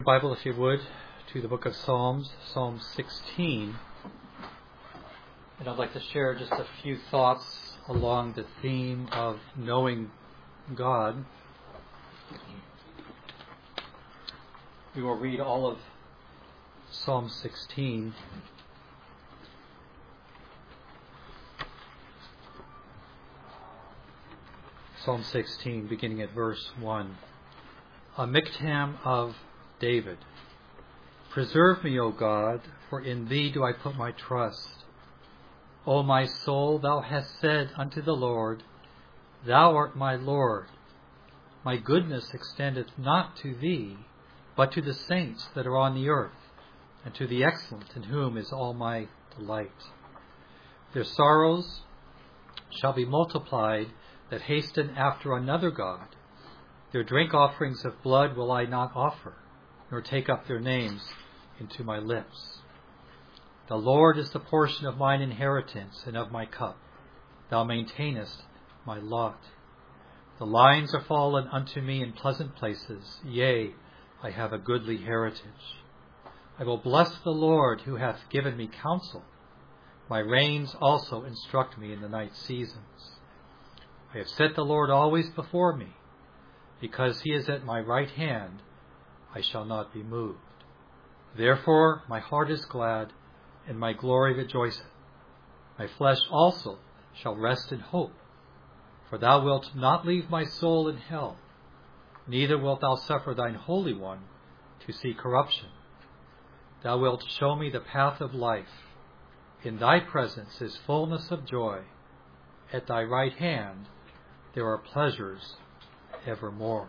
Bible, if you would, to the book of Psalms, Psalm 16. And I'd like to share just a few thoughts along the theme of knowing God. We will read all of Psalm 16. Psalm 16, beginning at verse 1. A miktam of David. Preserve me, O God, for in Thee do I put my trust. O my soul, Thou hast said unto the Lord, Thou art my Lord. My goodness extendeth not to Thee, but to the saints that are on the earth, and to the excellent in whom is all my delight. Their sorrows shall be multiplied that hasten after another God. Their drink offerings of blood will I not offer, nor take up their names into my lips. The Lord is the portion of mine inheritance and of my cup. Thou maintainest my lot. The lines are fallen unto me in pleasant places. Yea, I have a goodly heritage. I will bless the Lord who hath given me counsel. My reins also instruct me in the night seasons. I have set the Lord always before me. Because He is at my right hand, I shall not be moved. Therefore my heart is glad, and my glory rejoiceth. My flesh also shall rest in hope. For Thou wilt not leave my soul in hell, neither wilt Thou suffer Thine Holy One to see corruption. Thou wilt show me the path of life. In Thy presence is fullness of joy. At Thy right hand there are pleasures evermore.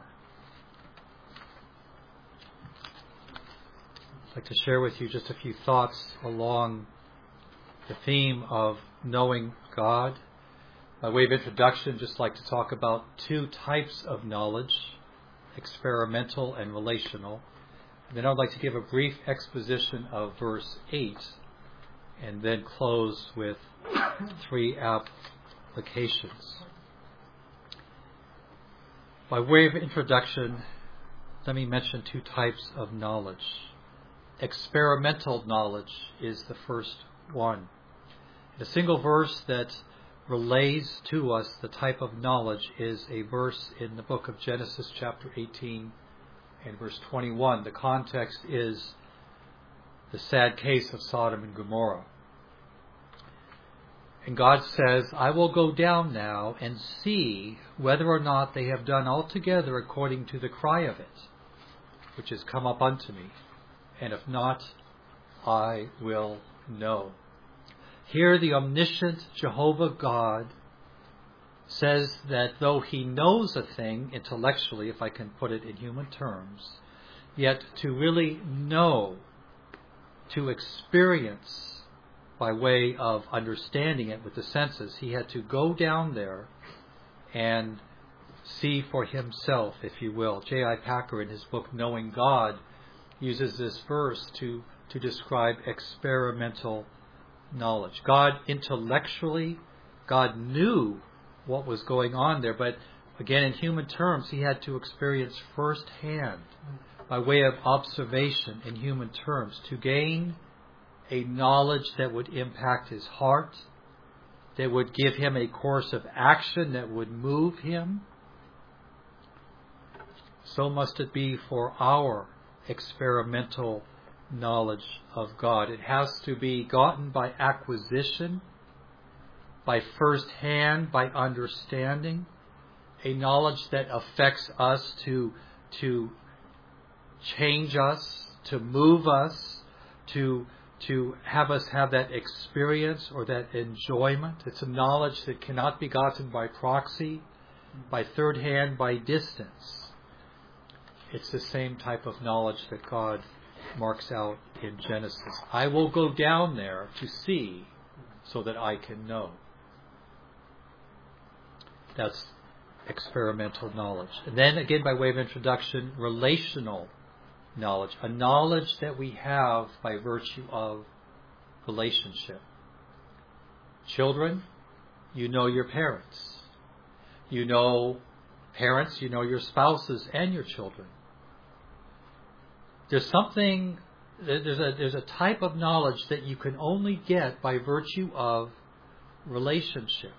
I'd like to share with you just a few thoughts along the theme of knowing God. By way of introduction, just like to talk about two types of knowledge, experimental and relational. And then I'd like to give a brief exposition of verse 8 and then close with three applications. By way of introduction, let me mention two types of knowledge. Experimental knowledge is the first one. A single verse that relays to us the type of knowledge is a verse in the book of Genesis chapter 18 and verse 21. The context is the sad case of Sodom and Gomorrah. And God says, I will go down now and see whether or not they have done altogether according to the cry of it, which has come up unto me. And if not, I will know. Here the omniscient Jehovah God says that though He knows a thing intellectually, if I can put it in human terms, yet to really know, to experience by way of understanding it with the senses, He had to go down there and see for Himself, if you will. J.I. Packer, in his book Knowing God, uses this verse to describe experimental knowledge. God intellectually, God knew what was going on there, but again in human terms, He had to experience firsthand, by way of observation in human terms, to gain a knowledge that would impact His heart, that would give Him a course of action that would move Him. So must it be for our experimental knowledge of God. It has to be gotten by acquisition, by first hand, by understanding, a knowledge that affects us to change us, to move us, to have us have that experience or that enjoyment. It's a knowledge that cannot be gotten by proxy, by third hand, by distance. It's the same type of knowledge that God marks out in Genesis. I will go down there to see so that I can know. That's experimental knowledge. And then again, by way of introduction, relational knowledge. A knowledge that we have by virtue of relationship. Children, you know your parents. You know parents, you know your spouses and your children. there's a type of knowledge that you can only get by virtue of relationship.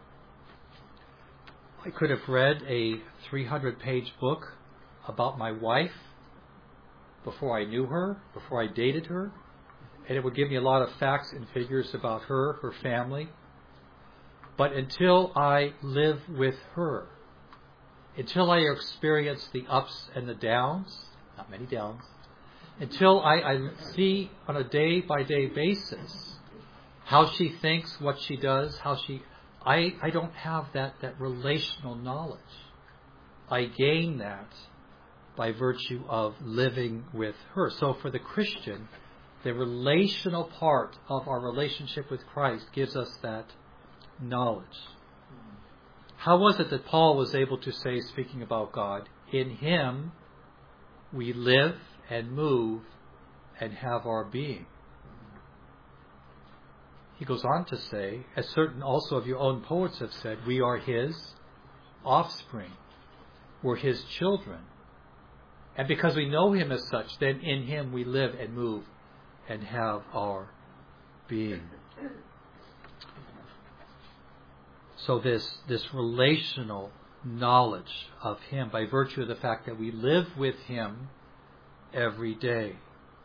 I could have read a 300-page book about my wife before I knew her, before I dated her, and it would give me a lot of facts and figures about her, her family. But until I live with her, until I experience the ups and the downs, not many downs, until I see on a day-by-day basis how she thinks, what she does, I don't have that relational knowledge. I gain that by virtue of living with her. So for the Christian, the relational part of our relationship with Christ gives us that knowledge. How was it that Paul was able to say, speaking about God, in Him we live and move and have our being? He goes on to say, as certain also of your own poets have said, we are His offspring. We're His children. And because we know Him as such, then in Him we live and move and have our being. So this relational knowledge of Him by virtue of the fact that we live with Him every day.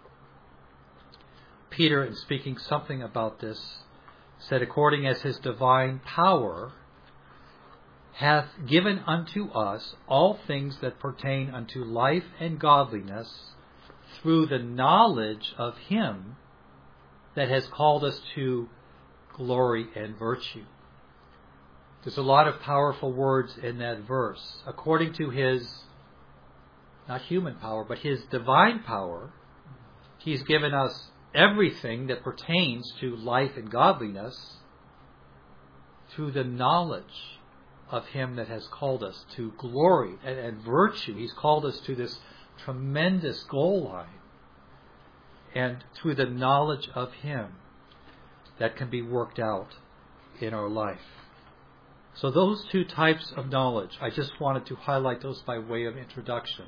Peter, in speaking something about this, said, according as His divine power hath given unto us all things that pertain unto life and godliness through the knowledge of Him that has called us to glory and virtue. There's a lot of powerful words in that verse. According to His, not human power, but His divine power, He's given us everything that pertains to life and godliness through the knowledge of Him that has called us to glory and virtue. He's called us to this tremendous goal line. And through the knowledge of Him that can be worked out in our life. So those two types of knowledge, I just wanted to highlight those by way of introduction.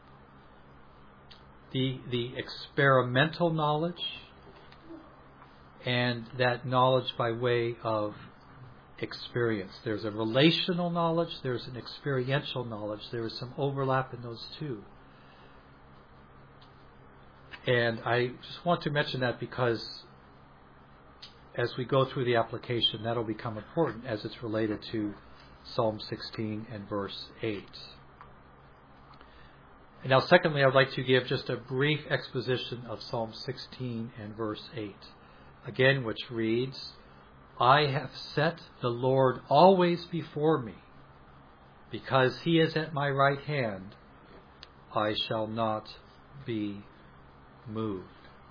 The experimental knowledge and that knowledge by way of experience. There's a relational knowledge, there's an experiential knowledge. There is some overlap in those two. And I just want to mention that because as we go through the application, that'll become important as it's related to Psalm 16 and verse 8. And now secondly, I would like to give just a brief exposition of Psalm 16 and verse 8. Again, which reads, I have set the Lord always before me. Because He is at my right hand, I shall not be moved.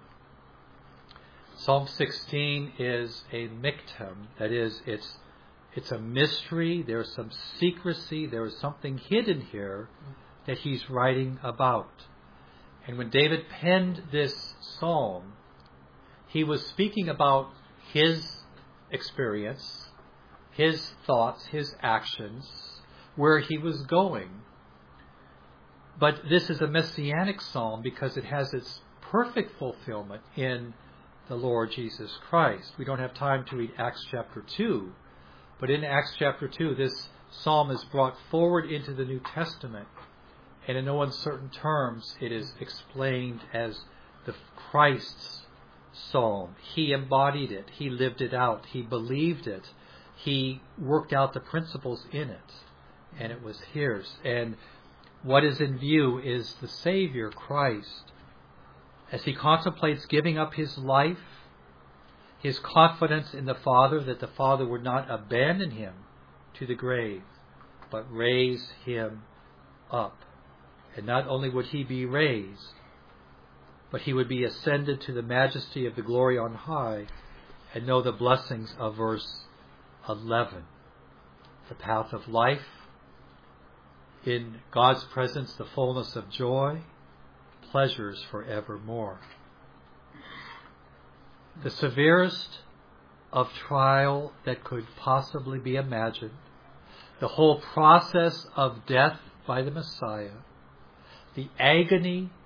Psalm 16 is a miktam, that is, it's a mystery, there's some secrecy, there is something hidden here that he's writing about. And when David penned this psalm, he was speaking about his experience, his thoughts, his actions, where he was going. But this is a messianic psalm because it has its perfect fulfillment in the Lord Jesus Christ. We don't have time to read Acts chapter 2, but in Acts chapter 2, this psalm is brought forward into the New Testament, and in no uncertain terms it is explained as the Christ's psalm. He embodied it, He lived it out, He believed it, He worked out the principles in it, and it was His. And what is in view is the Savior, Christ, as He contemplates giving up His life, His confidence in the Father, that the Father would not abandon Him to the grave, but raise Him up. And not only would He be raised, but He would be ascended to the majesty of the glory on high and know the blessings of verse 11. The path of life, in God's presence the fullness of joy, pleasures forevermore. The severest of trial that could possibly be imagined, the whole process of death by the Messiah, the agony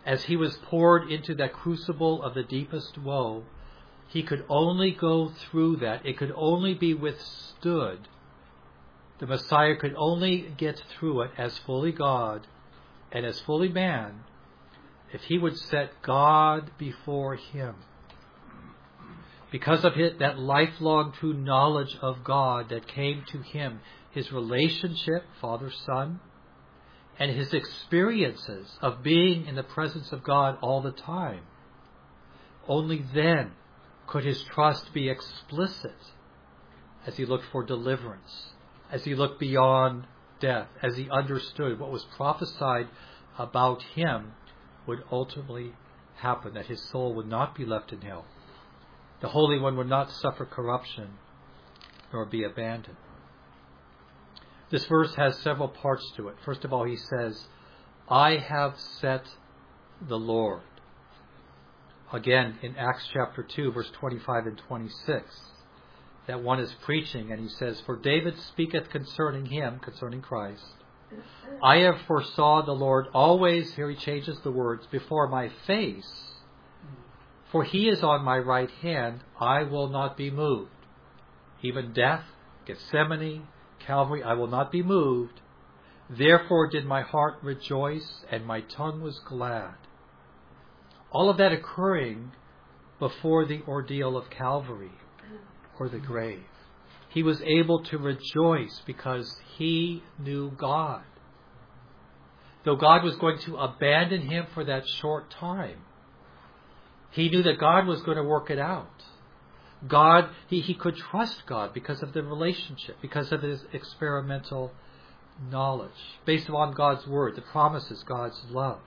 as he was poured into that crucible of the deepest woe, he could only go through that. It could only be withstood. The Messiah could only get through it as fully God and as fully man if he would set God before him. Because of that lifelong true knowledge of God that came to him, his relationship, Father-Son, and his experiences of being in the presence of God all the time, only then could his trust be explicit as he looked for deliverance, as he looked beyond death, as he understood what was prophesied about him would ultimately happen, that his soul would not be left in hell. The Holy One would not suffer corruption nor be abandoned. This verse has several parts to it. First of all, he says, I have set the Lord. Again, in Acts chapter 2, verse 25 and 26, that one is preaching, and he says, For David speaketh concerning him, concerning Christ, I have foresaw the Lord always, here he changes the words, before my face, for he is on my right hand, I will not be moved. Even death, Gethsemane, Calvary, I will not be moved. Therefore did my heart rejoice, and my tongue was glad. All of that occurring before the ordeal of Calvary or the grave. He was able to rejoice because he knew God. Though God was going to abandon him for that short time, he knew that God was going to work it out. God, he could trust God because of the relationship, because of his experimental knowledge, based upon God's word, the promises, God's love.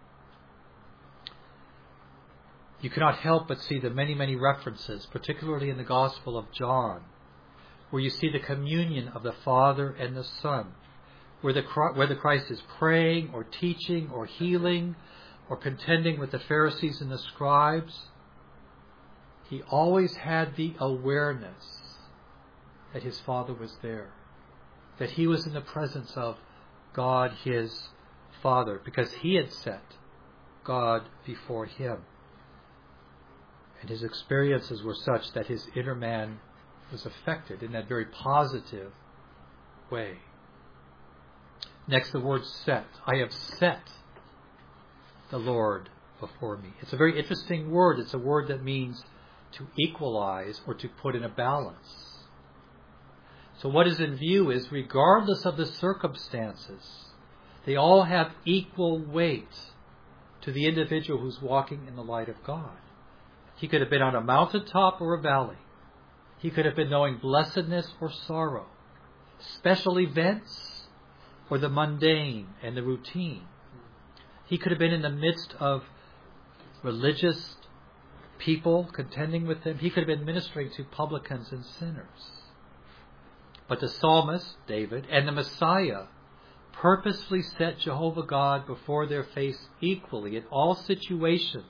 You cannot help but see the many, many references, particularly in the Gospel of John, where you see the communion of the Father and the Son, whether Christ is praying or teaching or healing or contending with the Pharisees and the scribes. He always had the awareness that his Father was there, that he was in the presence of God, his Father, because he had set God before him. And his experiences were such that his inner man was affected in that very positive way. Next, the word set. I have set the Lord before me. It's a very interesting word. It's a word that means to equalize or to put in a balance. So what is in view is, regardless of the circumstances, they all have equal weight to the individual who's walking in the light of God. He could have been on a mountaintop or a valley. He could have been knowing blessedness or sorrow, special events or the mundane and the routine. He could have been in the midst of religious people contending with him. He could have been ministering to publicans and sinners. But the psalmist, David, and the Messiah purposefully set Jehovah God before their face equally in all situations.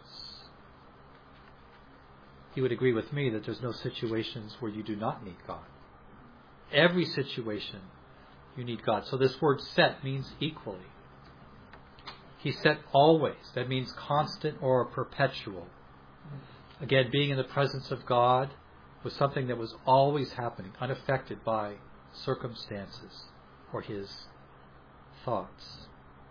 He would agree with me that there's no situations where you do not need God. Every situation you need God. So this word set means equally. He set always. That means constant or perpetual. Again, being in the presence of God was something that was always happening, unaffected by circumstances or his thoughts.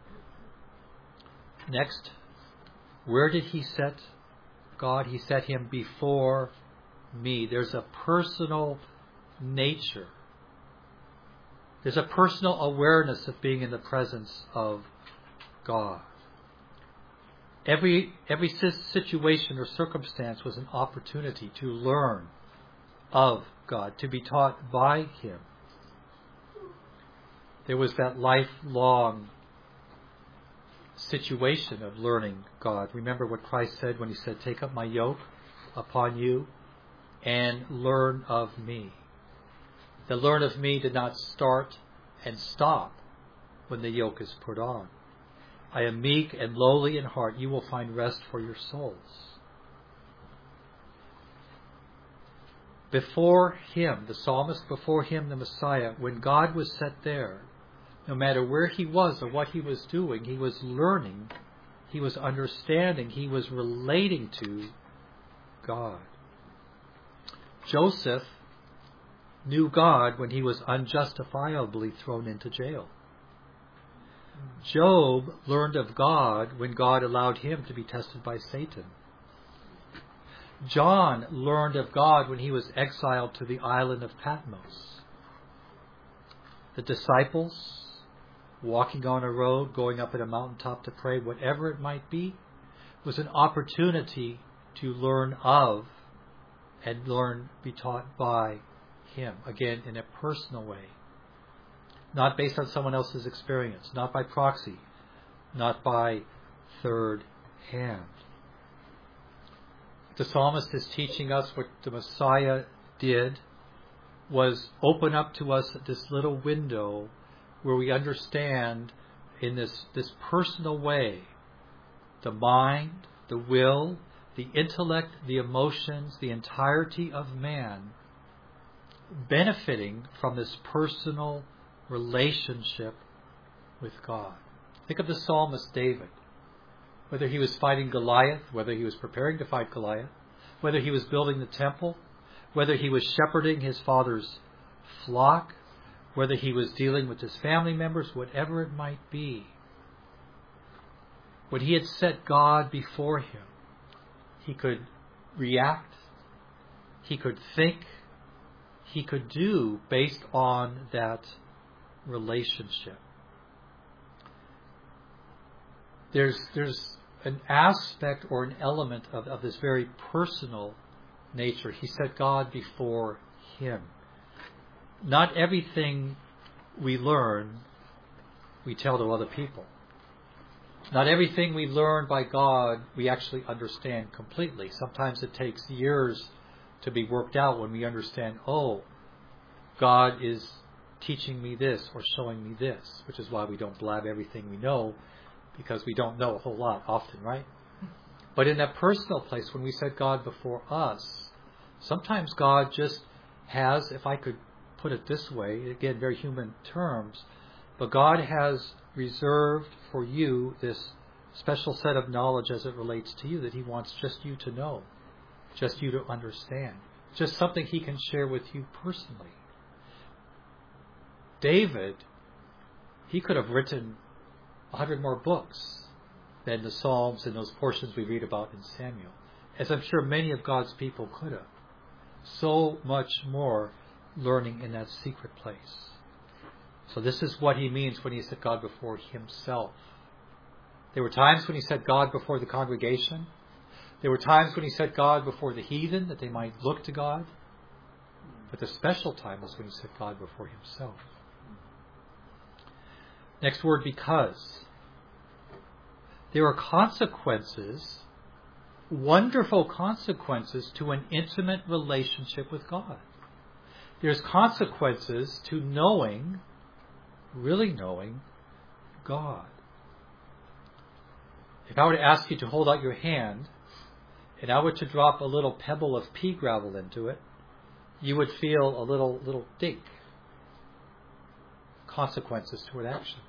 Next, where did he set God? He set him before me. There's a personal nature. There's a personal awareness of being in the presence of God. Every situation or circumstance was an opportunity to learn of God, to be taught by him. There was that lifelong situation of learning God. Remember what Christ said when he said, "Take up my yoke upon you and learn of me." The learn of me did not start and stop when the yoke is put on. I am meek and lowly in heart. You will find rest for your souls. Before him, the psalmist, before him, the Messiah, when God was set there, no matter where he was or what he was doing, he was learning He was understanding. He was relating to God. Joseph knew God when he was unjustifiably thrown into jail. Job learned of God when God allowed him to be tested by Satan. John learned of God when he was exiled to the island of Patmos. The disciples, walking on a road, going up at a mountaintop to pray, whatever it might be, was an opportunity to learn of and be taught by him, again, in a personal way. Not based on someone else's experience, not by proxy, not by third hand. The psalmist is teaching us what the Messiah did was open up to us this little window where we understand in this personal way the mind, the will, the intellect, the emotions, the entirety of man benefiting from this personal relationship with God. Think of the psalmist David. Whether he was fighting Goliath, whether he was preparing to fight Goliath, whether he was building the temple, whether he was shepherding his father's flock, whether he was dealing with his family members, whatever it might be. When he had set God before him, he could react, he could think, he could do based on that relationship. There's an aspect or an element of this very personal nature. He set God before him. Not everything we learn, we tell to other people. Not everything we learn by God, we actually understand completely. Sometimes it takes years to be worked out when we understand, oh, God is teaching me this or showing me this, which is why we don't blab everything we know, because we don't know a whole lot often, right? But in that personal place, when we set God before us, sometimes God just has, if I could put it this way, again, very human terms, but God has reserved for you this special set of knowledge as it relates to you that he wants just you to know, just you to understand, just something he can share with you personally. David, he could have written 100 more books than the Psalms and those portions we read about in Samuel, as I'm sure many of God's people could have. So much more learning in that secret place. So this is what he means when he set God before himself. There were times when he set God before the congregation. There were times when he set God before the heathen, that they might look to God. But the special time was when he set God before himself. Next word, because. There are consequences, wonderful consequences, to an intimate relationship with God. There's consequences to knowing, really knowing, God. If I were to ask you to hold out your hand, and I were to drop a little pebble of pea gravel into it, you would feel a little dink. Consequences to an action.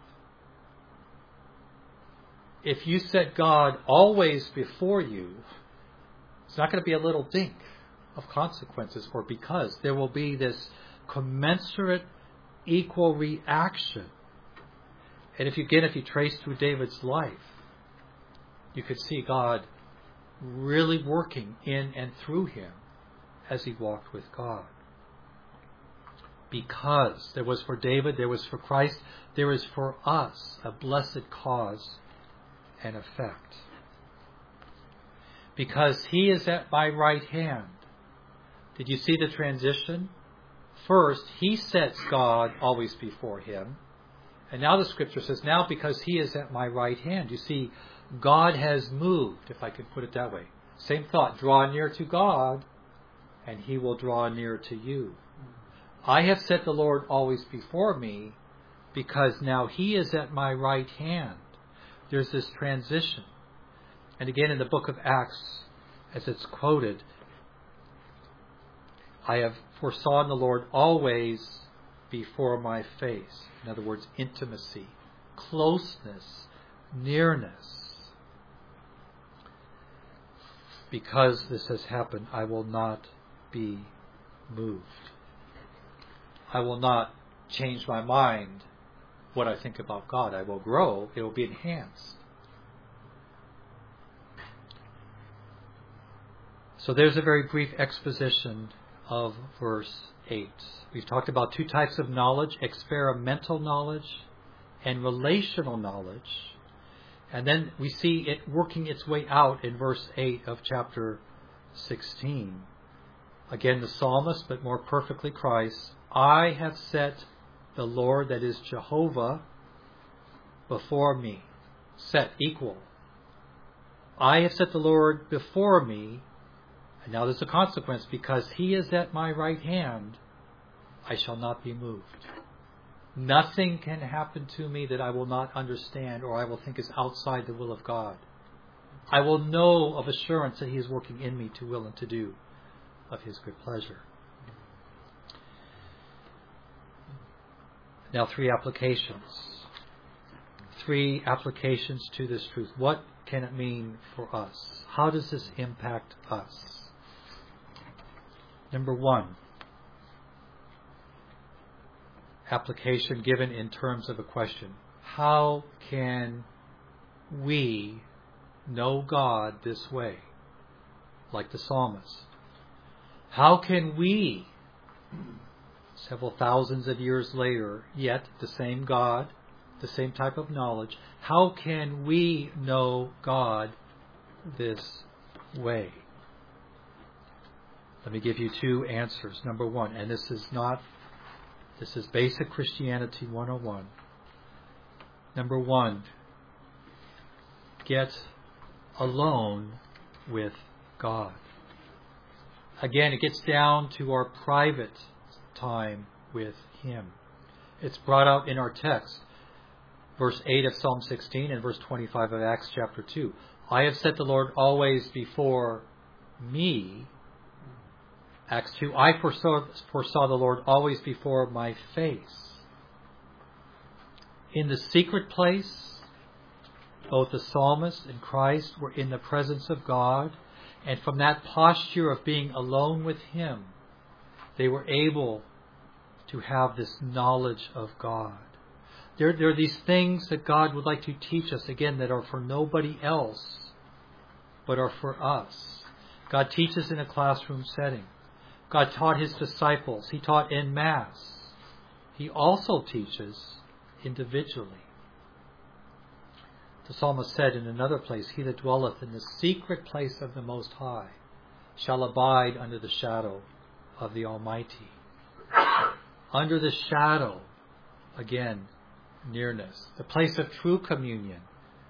If you set God always before you, it's not going to be a little dink of consequences, or because there will be this commensurate, equal reaction. And if you trace through David's life, you could see God really working in and through him as he walked with God. Because there was for David, there was for Christ, there is for us a blessed cause and effect. Because he is at my right hand. Did you see the transition? First, he sets God always before him. And now the scripture says, now because he is at my right hand. You see, God has moved, if I could put it that way. Same thought, draw near to God, and he will draw near to you. I have set the Lord always before me, because now he is at my right hand. There's this transition. And again in the book of Acts, as it's quoted, I have foresawn the Lord always before my face. In other words, intimacy, closeness, nearness. because this has happened, I will not be moved. I will not change my mind what I think about God. I will grow. It will be enhanced. So there's a very brief exposition of verse 8. We've talked about two types of knowledge, experimental knowledge and relational knowledge. And then we see it working its way out in verse 8 of chapter 16. Again, the psalmist, but more perfectly Christ, I have set the Lord, that is Jehovah, before me. Set, equal. I have set the Lord before me. And now there's a consequence. Because he is at my right hand, I shall not be moved. Nothing can happen to me that I will not understand or I will think is outside the will of God. I will know of assurance that he is working in me to will and to do of his good pleasure. Now, three applications. Three applications to this truth. What can it mean for us? How does this impact us? Number one, application given in terms of a question. How can we know God this way? Like the psalmist. How can we, several thousands of years later, yet the same God, the same type of knowledge, how can we know God this way? Let me give you two answers. Number one, and this is basic Christianity 101. Number one, get alone with God. Again, it gets down to our private time with him. It's brought out in our text. Verse 8 of Psalm 16 and verse 25 of Acts chapter 2. I have set the Lord always before me. Acts 2, I foresaw the Lord always before my face. In the secret place, both the psalmist and Christ were in the presence of God, and from that posture of being alone with him, they were able to have this knowledge of God. There are these things that God would like to teach us, again, that are for nobody else, but are for us. God teaches in a classroom setting. God taught his disciples. He taught en masse. He also teaches individually. The psalmist said in another place, he that dwelleth in the secret place of the Most High shall abide under the shadow of the Almighty. Under the shadow, again, nearness. The place of true communion.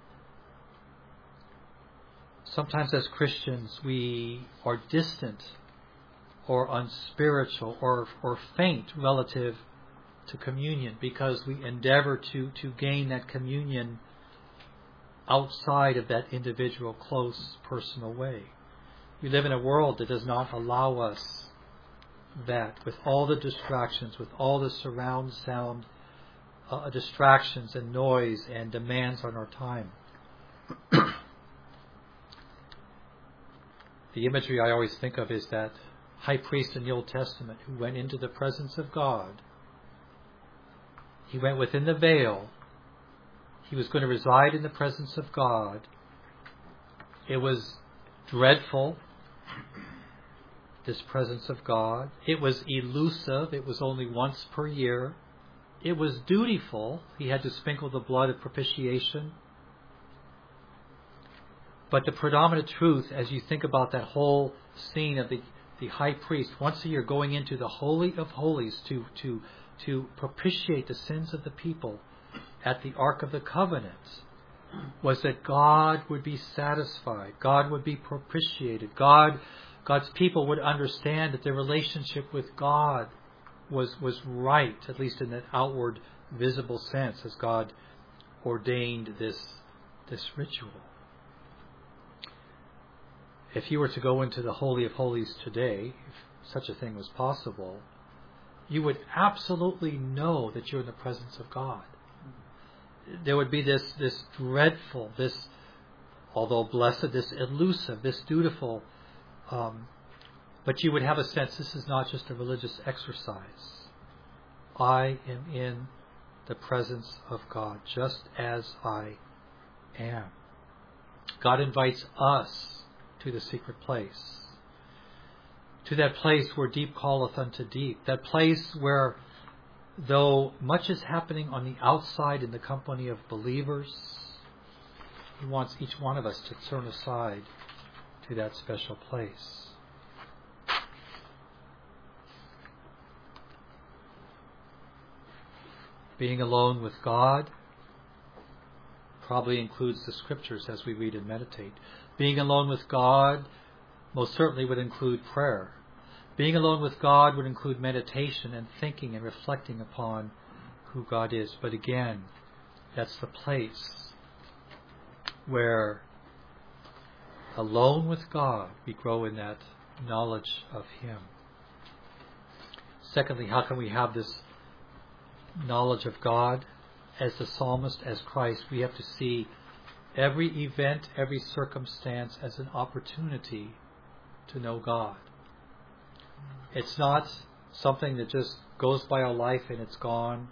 Sometimes as Christians we are distant or unspiritual or faint relative to communion because we endeavor to gain that communion outside of that individual, close, personal way. We live in a world that does not allow us that, with all the distractions, with all the surround sound distractions and noise and demands on our time. The imagery I always think of is that high priest in the Old Testament who went into the presence of God. He went within the veil. He was going to reside in the presence of God. It was dreadful, this presence of God. It was elusive. It was only once per year. It was dutiful. He had to sprinkle the blood of propitiation. But the predominant truth, as you think about that whole scene of the high priest once a year going into the Holy of Holies to propitiate the sins of the people at the Ark of the Covenant, was that God would be satisfied. God would be propitiated. God's people would understand that their relationship with God was right, at least in that outward visible sense, as God ordained this ritual. If you were to go into the Holy of Holies today, if such a thing was possible, you would absolutely know that you're in the presence of God. There would be this dreadful, this although blessed, this elusive, this dutiful, but you would have a sense this is not just a religious exercise. I am in the presence of God, just as I am. God invites us to the secret place, to that place where deep calleth unto deep, that place where, though much is happening on the outside in the company of believers, He wants each one of us to turn aside to that special place. Being alone with God probably includes the Scriptures as we read and meditate. Being alone with God most certainly would include prayer. Being alone with God would include meditation and thinking and reflecting upon who God is. But again, that's the place where, alone with God, we grow in that knowledge of Him. Secondly, how can we have this knowledge of God? As the psalmist, as Christ, we have to see every event, every circumstance as an opportunity to know God. It's not something that just goes by our life and it's gone.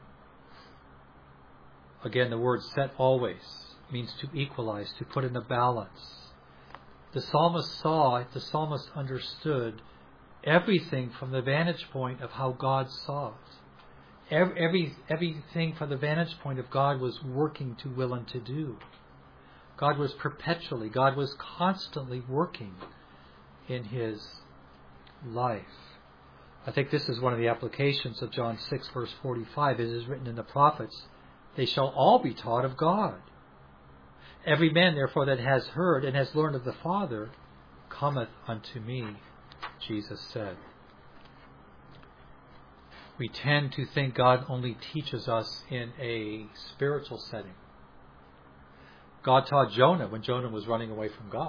Again, the word set always means to equalize, to put in a balance. The psalmist saw it, the psalmist understood everything from the vantage point of how God saw it. Everything from the vantage point of God was working to will and to do. God was perpetually, God was constantly working in his life. I think this is one of the applications of John 6 verse 45. It is written in the prophets, they shall all be taught of God. Every man therefore that has heard and has learned of the Father cometh unto me, Jesus said. We tend to think God only teaches us in a spiritual setting. God taught Jonah when Jonah was running away from God.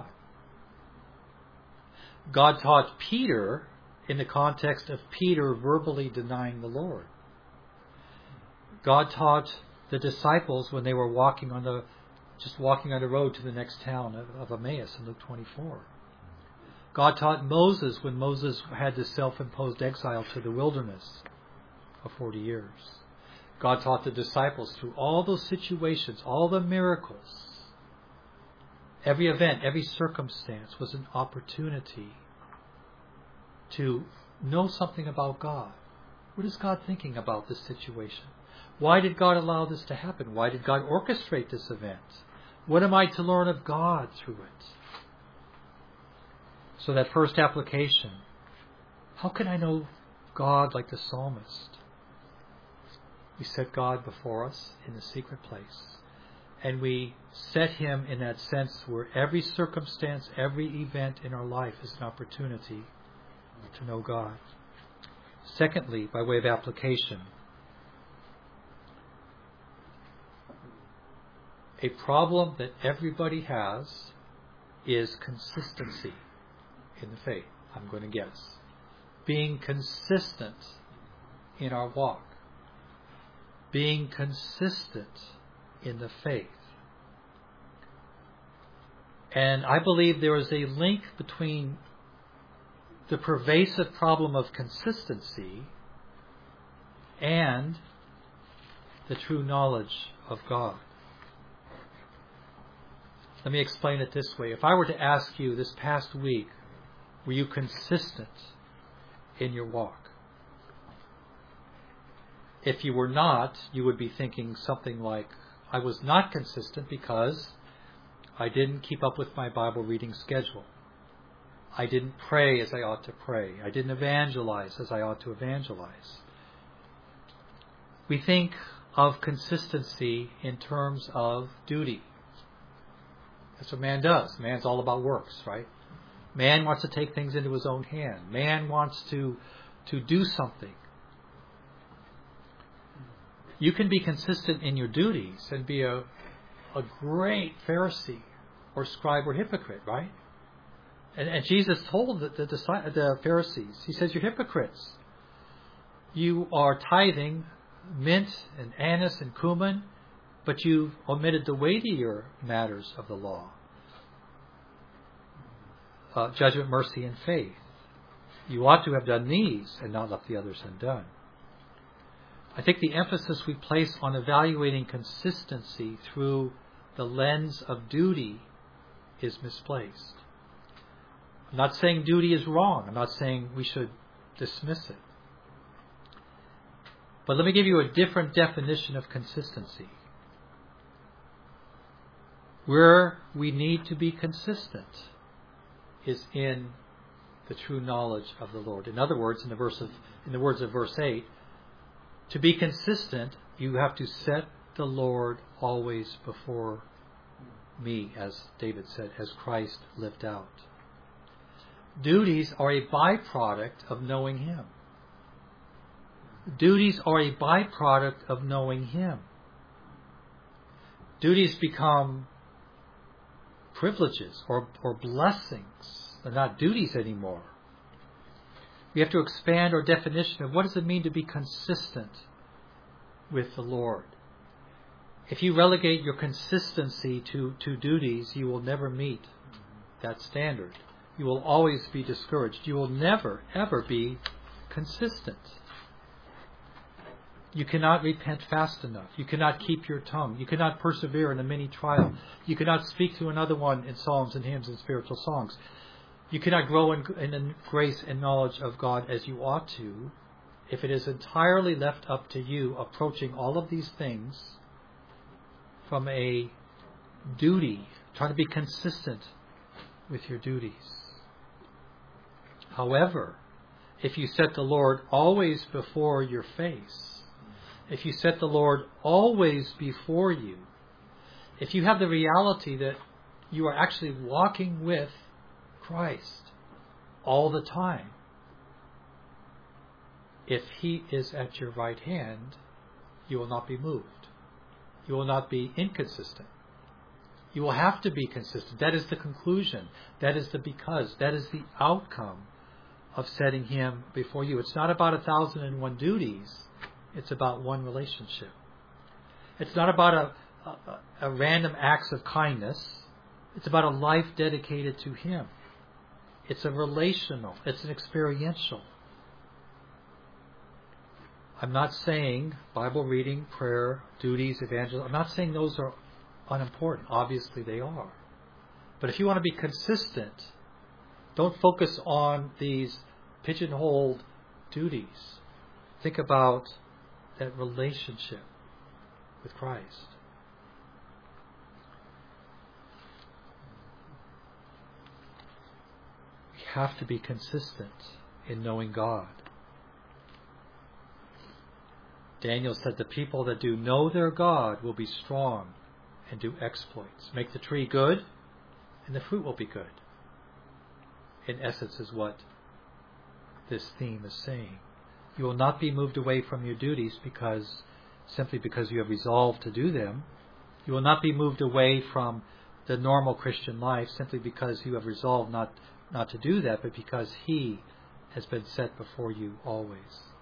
God taught Peter in the context of Peter verbally denying the Lord. God taught the disciples when they were walking on the road to the next town of Emmaus in Luke 24. God taught Moses when Moses had the self-imposed exile to the wilderness of 40 years. God taught the disciples through all those situations, all the miracles. Every event, every circumstance was an opportunity to know something about God. What is God thinking about this situation? Why did God allow this to happen? Why did God orchestrate this event? What am I to learn of God through it? So that first application, how can I know God like the psalmist? We set God before us in the secret place. And we set Him in that sense where every circumstance, every event in our life is an opportunity to know God. Secondly, by way of application, a problem that everybody has is consistency in the faith, I'm going to guess. Being consistent in our walk. Being consistent in the faith. And I believe there is a link between the pervasive problem of consistency and the true knowledge of God. Let me explain it this way. If I were to ask you this past week, were you consistent in your walk? If you were not, you would be thinking something like, I was not consistent because I didn't keep up with my Bible reading schedule. I didn't pray as I ought to pray. I didn't evangelize as I ought to evangelize. We think of consistency in terms of duty. That's what man does. Man's all about works, right? Man wants to take things into his own hand. Man wants to do something. You can be consistent in your duties and be a great Pharisee or scribe or hypocrite, right? And Jesus told the Pharisees, He says, you're hypocrites. You are tithing mint and anise and cumin, but you've omitted the weightier matters of the law. judgment, mercy, and faith. You ought to have done these and not left the others undone. I think the emphasis we place on evaluating consistency through the lens of duty is misplaced. I'm not saying duty is wrong. I'm not saying we should dismiss it. But let me give you a different definition of consistency. Where we need to be consistent is in the true knowledge of the Lord. In other words, in the words of verse 8, to be consistent, you have to set the Lord always before me, as David said, as Christ lived out. Duties are a byproduct of knowing Him. Duties are a byproduct of knowing Him. Duties become privileges or blessings. They're not duties anymore. We have to expand our definition of what does it mean to be consistent with the Lord. If you relegate your consistency to duties, you will never meet that standard. You will always be discouraged. You will never, ever be consistent. You cannot repent fast enough. You cannot keep your tongue. You cannot persevere in a mini trial. You cannot speak to another one in psalms and hymns and spiritual songs. You cannot grow in grace and knowledge of God as you ought to if it is entirely left up to you approaching all of these things from a duty, trying to be consistent with your duties. However, if you set the Lord always before your face, if you set the Lord always before you, if you have the reality that you are actually walking with Christ all the time, if He is at your right hand, you will not be moved. You will not be inconsistent. You will have to be consistent. That is the conclusion. That is the because. That is the outcome of setting Him before you. It's not about 1,001 duties. It's about one relationship. It's not about a random acts of kindness. It's about a life dedicated to Him. It's a relational. It's an experiential. I'm not saying Bible reading, prayer, duties, evangelism. I'm not saying those are unimportant. Obviously they are. But if you want to be consistent, don't focus on these pigeonholed duties. Think about that relationship with Christ. We have to be consistent in knowing God. Daniel said the people that do know their God will be strong and do exploits. Make the tree good and the fruit will be good. In essence is what this theme is saying. You will not be moved away from your duties simply because you have resolved to do them. You will not be moved away from the normal Christian life simply because you have resolved not to do that, but because He has been set before you always.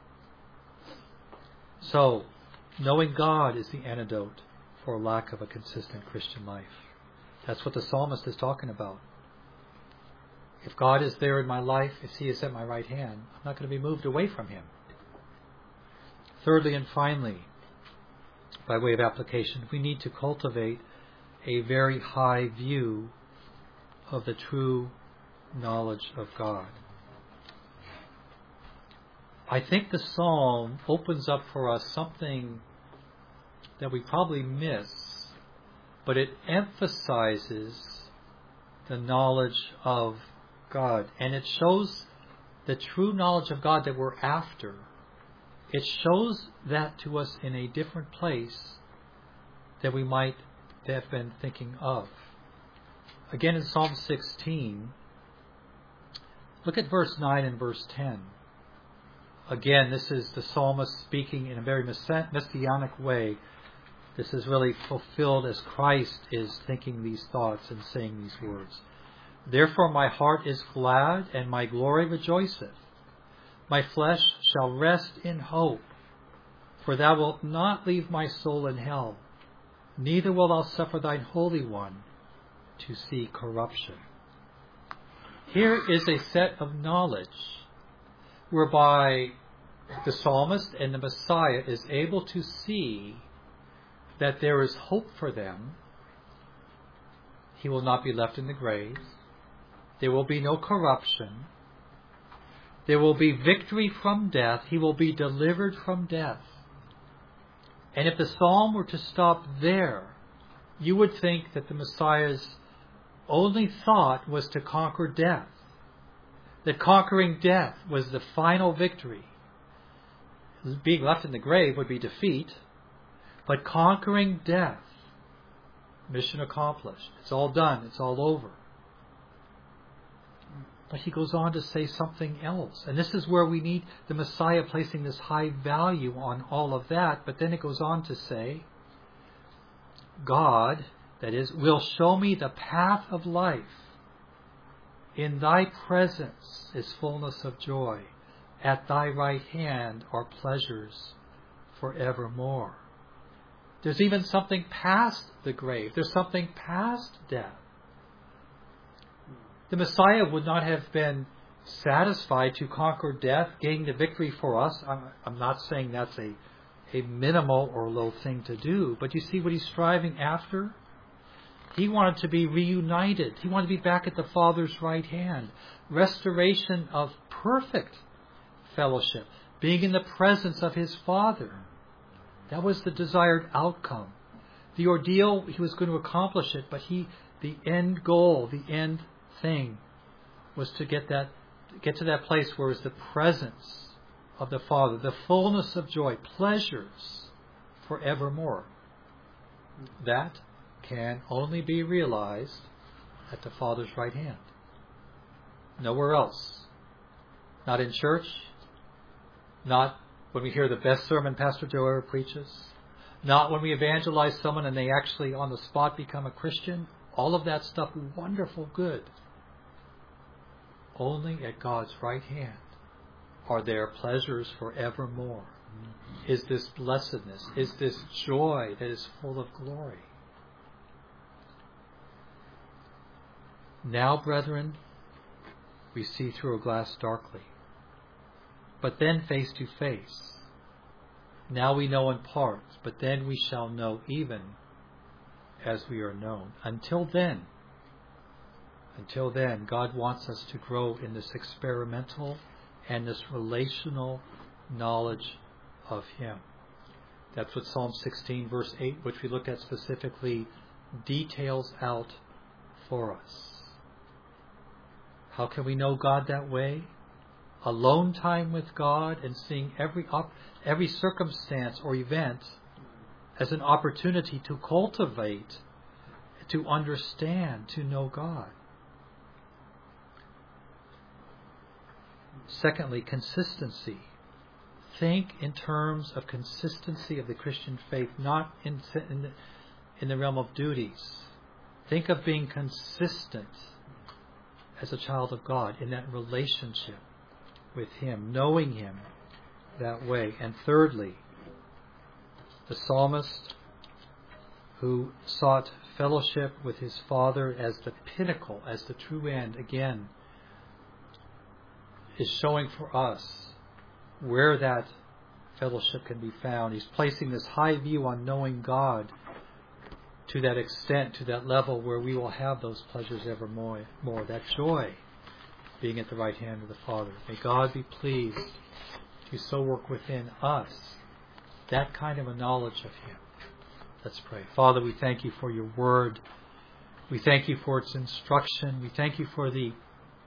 So, knowing God is the antidote for a lack of a consistent Christian life. That's what the psalmist is talking about. If God is there in my life, if He is at my right hand, I'm not going to be moved away from Him. Thirdly and finally, by way of application, we need to cultivate a very high view of the true knowledge of God. I think the psalm opens up for us something that we probably miss, but it emphasizes the knowledge of God, and it shows the true knowledge of God that we're after. It shows that to us in a different place than we might have been thinking of. Again, in Psalm 16, look at verse 9 and verse 10. Again, this is the psalmist speaking in a very messianic way. This is really fulfilled as Christ is thinking these thoughts and saying these words. Therefore my heart is glad, and my glory rejoiceth. My flesh shall rest in hope, for thou wilt not leave my soul in hell, neither wilt thou suffer thine Holy One to see corruption. Here is a set of knowledge whereby the psalmist and the Messiah is able to see that there is hope for them. He will not be left in the grave. There will be no corruption. There will be victory from death. He will be delivered from death. And if the psalm were to stop there, you would think that the Messiah's only thought was to conquer death. That conquering death was the final victory. Being left in the grave would be defeat. But conquering death, mission accomplished. It's all done. It's all over. But he goes on to say something else. And this is where we need the Messiah placing this high value on all of that. But then it goes on to say, God, that is, will show me the path of life. In thy presence is fullness of joy. At thy right hand are pleasures forevermore. There's even something past the grave. There's something past death. The Messiah would not have been satisfied to conquer death, gain the victory for us. I'm not saying that's a minimal or low thing to do, but you see what he's striving after? He wanted to be reunited. He wanted to be back at the Father's right hand. Restoration of perfect fellowship. Being in the presence of his Father. That was the desired outcome. The ordeal, he was going to accomplish it, but the end goal, the end thing, was to get to that place where it was the presence of the Father, the fullness of joy, pleasures forevermore. That can only be realized at the Father's right hand. Nowhere else. Not in church. Not when we hear the best sermon Pastor Joe ever preaches. Not when we evangelize someone and they actually on the spot become a Christian. All of that stuff, wonderful, good. Only at God's right hand are there pleasures forevermore. Is this blessedness, is this joy that is full of glory. Now, brethren, we see through a glass darkly, but then face to face. Now we know in part, but then we shall know even as we are known. Until then, God wants us to grow in this experimental and this relational knowledge of Him. That's what Psalm 16, verse 8, which we looked at specifically, details out for us. How can we know God that way? Alone time with God and seeing every circumstance or event as an opportunity to cultivate, to understand, to know God. Secondly, consistency. Think in terms of consistency of the Christian faith, not in the realm of duties. Think of being consistent as a child of God in that relationship with Him, knowing Him that way. And thirdly, the psalmist who sought fellowship with his Father as the pinnacle, as the true end, again, is showing for us where that fellowship can be found. He's placing this high view on knowing God to that extent, to that level where we will have those pleasures evermore, that joy being at the right hand of the Father. May God be pleased to so work within us that kind of a knowledge of Him. Let's pray. Father, we thank You for Your Word. We thank You for its instruction. We thank You for the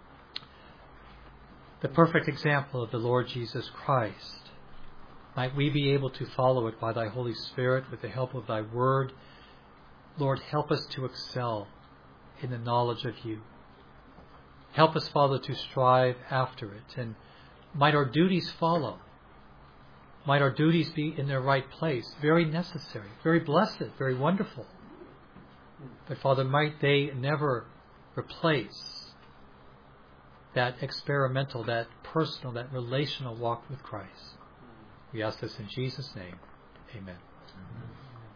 perfect example of the Lord Jesus Christ. Might we be able to follow it by Thy Holy Spirit with the help of Thy Word. Lord, help us to excel in the knowledge of You. Help us, Father, to strive after it. And might our duties follow. Might our duties be in their right place. Very necessary, very blessed, very wonderful. But, Father, might they never replace that experimental, that personal, that relational walk with Christ. We ask this in Jesus' name. Amen.